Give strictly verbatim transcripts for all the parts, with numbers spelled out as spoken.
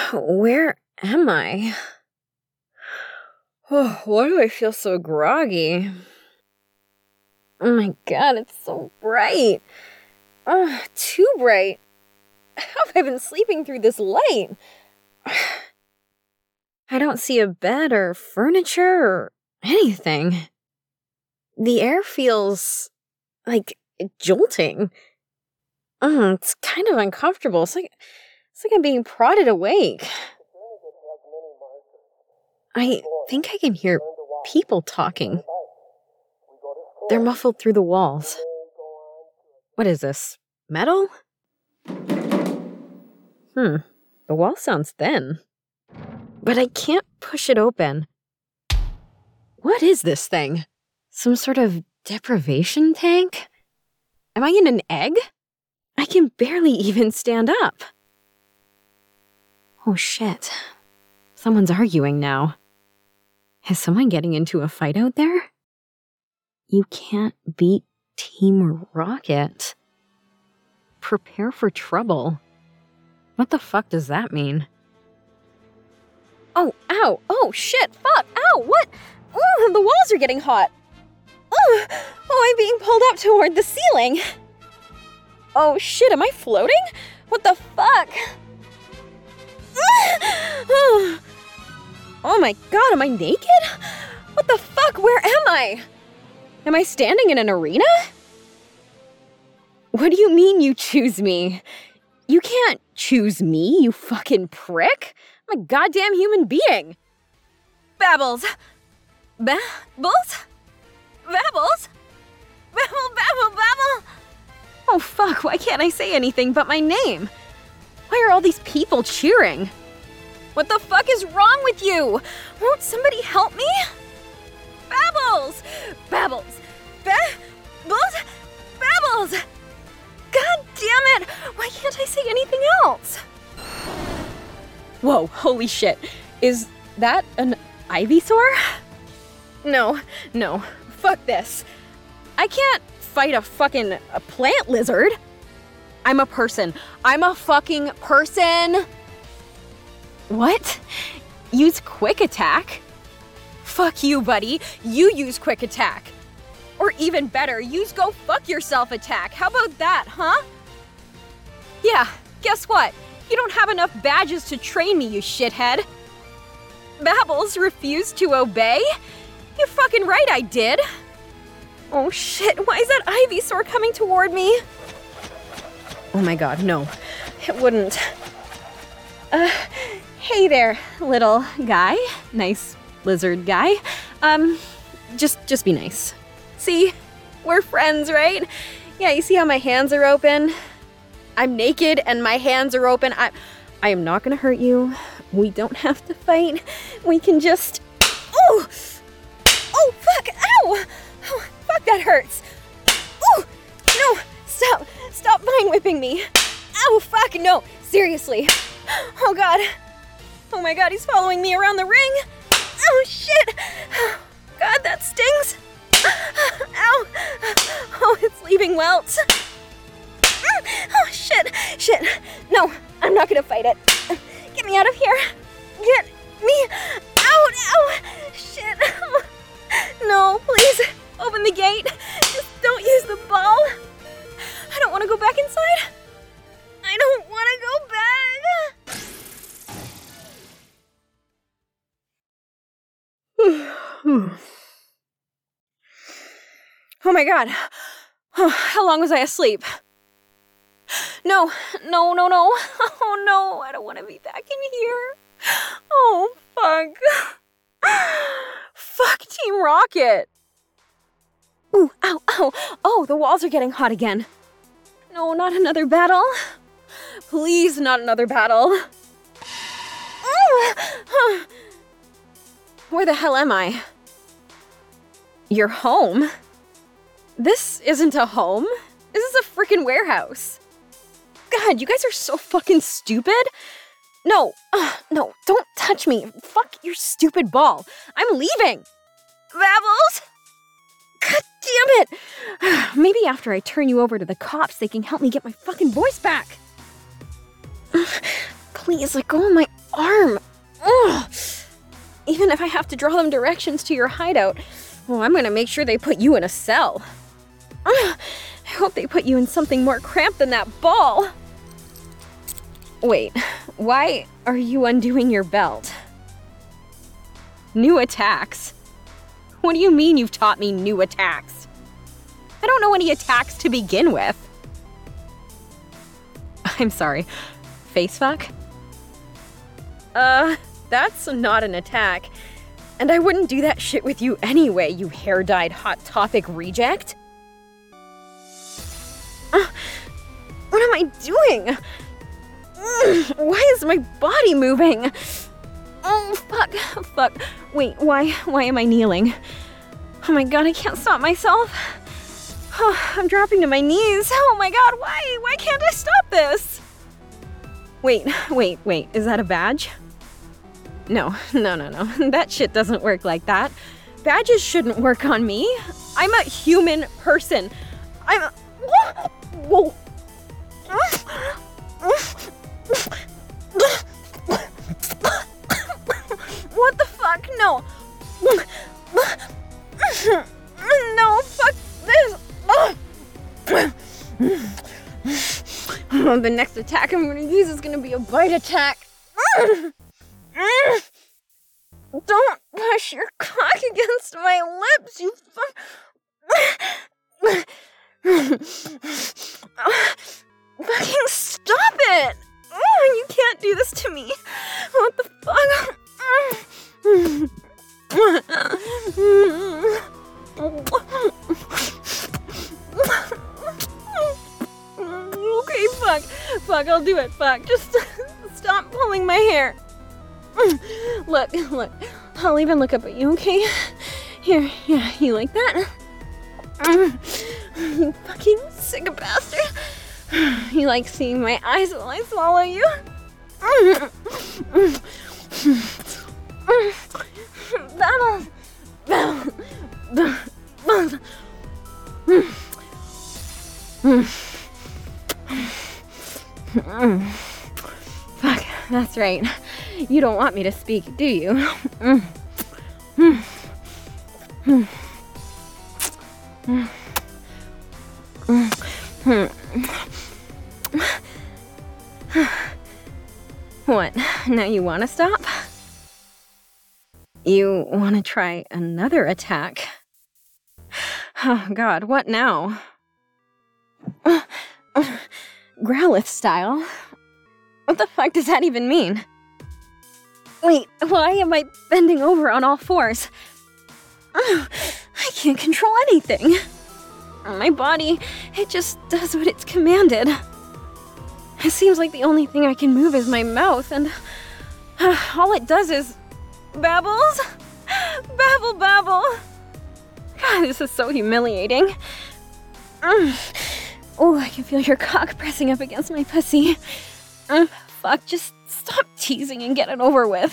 Where am I? Oh, why do I feel so groggy? Oh my god, it's so bright. Oh, too bright. How have I been sleeping through this light? I don't see a bed or furniture or anything. The air feels like jolting. Mm, it's kind of uncomfortable. It's like it's like I'm being prodded awake. I think I can hear people talking. They're muffled through the walls. What is this? Metal? Hmm. The wall sounds thin. But I can't push it open. What is this thing? Some sort of deprivation tank? Am I in an egg? I can barely even stand up. Oh shit. Someone's arguing now. Is someone getting into a fight out there? You can't beat Team Rocket. Prepare for trouble. What the fuck does that mean? Oh, ow, oh shit, fuck, ow, what? Ooh, the walls are getting hot. Ooh, oh, I'm being pulled up toward the ceiling. Oh shit, am I floating? What the fuck? Oh my god, am I naked? What the fuck, where am I? Am I standing in an arena? What do you mean you choose me? You can't choose me, you fucking prick. I'm a goddamn human being. Babbles. Babbles? Babbles? Babble, babble, babble. Oh fuck, why can't I say anything but my name? Why are all these people cheering? What the fuck is wrong with you? Won't somebody help me? Babbles! Babbles! Babbles! Babbles! God damn it! Why can't I say anything else? Whoa, holy shit. Is that an Ivysaur? No, no. Fuck this. I can't fight a fucking a plant lizard. I'm a person. I'm a fucking person. What? Use quick attack? Fuck you, buddy. You use quick attack. Or even better, use go fuck yourself attack. How about that, huh? Yeah, guess what? You don't have enough badges to train me, you shithead. Babbles refused to obey? You're fucking right, I did. Oh shit, why is that Ivysaur coming toward me? Oh my god, no. It wouldn't. Uh, hey there, little guy. Nice lizard guy. Um, just, just be nice. See? We're friends, right? Yeah, you see how my hands are open? I'm naked and my hands are open. I, I am not gonna hurt you. We don't have to fight. We can just... Oh! Oh, fuck! Ow! Oh, fuck, that hurts. Oh! No! Stop! Stop vine whipping me! Ow, fuck, no! Seriously. Oh, God. Oh, my God, he's following me around the ring. Oh, shit! God, that stings. Ow! Oh, it's leaving welts. Oh, shit! Shit! No, I'm not gonna fight it. Get me out of here! Get me out! Ow! Shit! No, please, open the gate. Just don't use the ball. I don't want to go back inside. I don't want to go back. Oh my god. Oh, how long was I asleep? No, no, no, no. Oh no, I don't want to be back in here. Oh, fuck. Fuck Team Rocket. Ooh, ow, ow. Oh, the walls are getting hot again. No, not another battle. Please, not another battle. Where the hell am I? You're home? This isn't a home. This is a freaking warehouse. God, you guys are so fucking stupid. No, uh, no, don't touch me. Fuck your stupid ball. I'm leaving. Babbles? God damn it. Maybe after I turn you over to the cops, they can help me get my fucking voice back. Please, let go of my arm. Ugh. Even if I have to draw them directions to your hideout, well, I'm gonna make sure they put you in a cell. Ugh. I hope they put you in something more cramped than that ball. Wait, why are you undoing your belt? New attacks? What do you mean you've taught me new attacks? I don't know any attacks to begin with. I'm sorry, face fuck? Uh, that's not an attack. And I wouldn't do that shit with you anyway, you hair-dyed Hot Topic reject. Uh, what am I doing? Ugh, why is my body moving? Oh, fuck, fuck. Wait, why, why am I kneeling? Oh my god, I can't stop myself. Oh, I'm dropping to my knees. Oh my god, why? Why can't I stop this? Wait, wait, wait, is that a badge? No, no, no, no. That shit doesn't work like that. Badges shouldn't work on me. I'm a human person. I'm a... Whoa. What the fuck? No. No, fuck this. Oh, the next attack I'm gonna use is gonna be a bite attack. Don't push your cock against my lips, you fuck. Fucking stop it! Oh, you can't do this to me. What the fuck? Okay, fuck. Fuck, I'll do it. Fuck. Just stop pulling my hair. Look, look. I'll even look up at you, okay? Here, yeah, you like that? You fucking sick bastard. You like seeing my eyes while I swallow you? That'll... Fuck, that's right. You don't want me to speak, do you? What? Now you want to stop? You want to try another attack? Oh god, what now? Growlithe style? What the fuck does that even mean? Wait, why am I bending over on all fours? I can't control anything. My body, it just does what it's commanded. It seems like the only thing I can move is my mouth, and uh, all it does is babbles. Babble, babble. God, this is so humiliating. Mm. Oh, I can feel your cock pressing up against my pussy. Mm, fuck, just stop teasing and get it over with.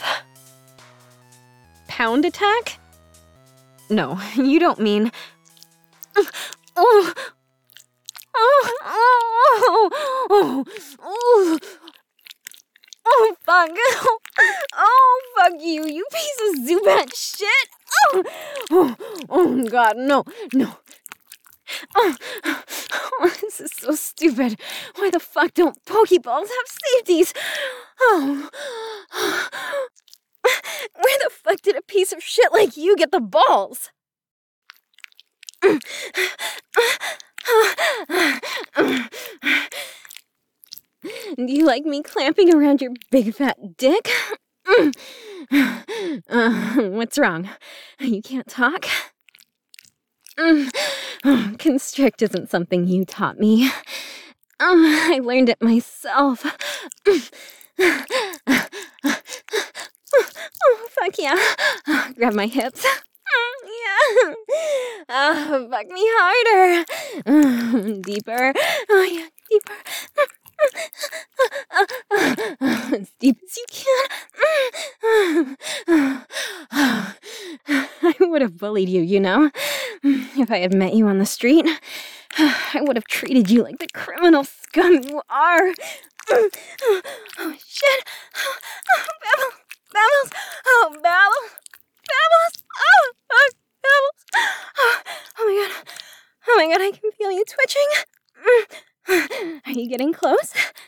Pound attack? No, you don't mean... Oh, oh, oh, oh, oh, oh, fuck. Oh, fuck you, you piece of Zubat shit. Oh, oh, oh, God, no, no. Oh, oh, this is so stupid. Why the fuck don't Pokeballs have safeties? Oh. Where the fuck did a piece of shit like you get the balls? Do you like me clamping around your big fat dick? Uh, what's wrong? You can't talk? Oh, constrict isn't something you taught me. Oh, I learned it myself. Oh, fuck yeah. Oh, grab my hips. Yeah. Oh, fuck me harder. Oh, deeper. Oh, yeah, deeper. As deep as you can. I would have bullied you, you know. If I had met you on the street, I would have treated you like the criminal scum you are. Oh, shit. Oh, oh, Babbles. Babbles. Oh, Babbles. Babbles. Oh, oh, Babbles. Oh, oh my god. Oh my god, I can feel you twitching. Are you getting close?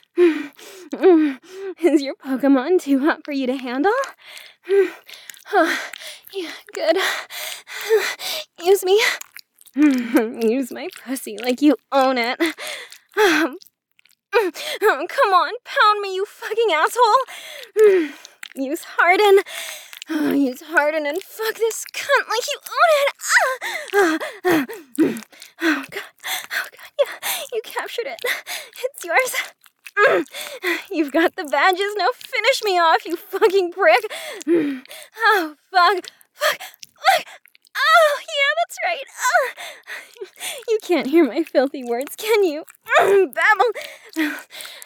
Is your Pokemon too hot for you to handle? Oh, yeah, good. Use me. Use my pussy like you own it. Oh, come on, pound me, you fucking asshole. Use Harden. Oh, use Harden and fuck this cunt like you own it. Oh, God. Oh, God. Yeah, you captured it. It's yours. You've got the badges. Now finish me off, you fucking prick. Oh, fuck. Fuck. Fuck. Oh, yeah, that's right. Oh. You can't hear my filthy words, can you? Babble. Babble.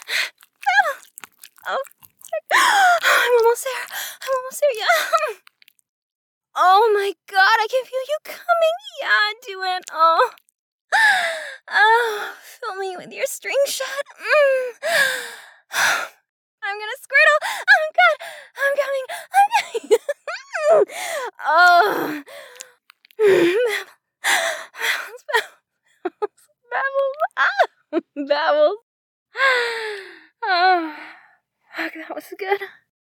Oh. I'm almost there. I'm almost there, yeah. Oh my god, I can feel you coming. Yeah, do it. Oh. Oh, fill me with your string shot. Mm. I'm gonna squirtle. Oh god, I'm coming. I'm coming. Oh. Babbles, babbles, babbles, ah, babbles. Oh, fuck, that was good.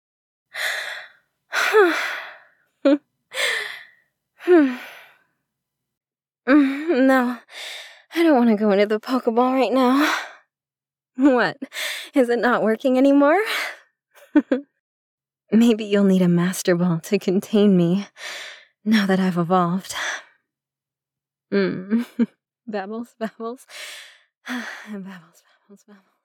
No, I don't want to go into the Pokeball right now. What? Is it not working anymore? Maybe you'll need a Master Ball to contain me, now that I've evolved. Mm. Babbles, babbles. Babbles, babbles, babbles.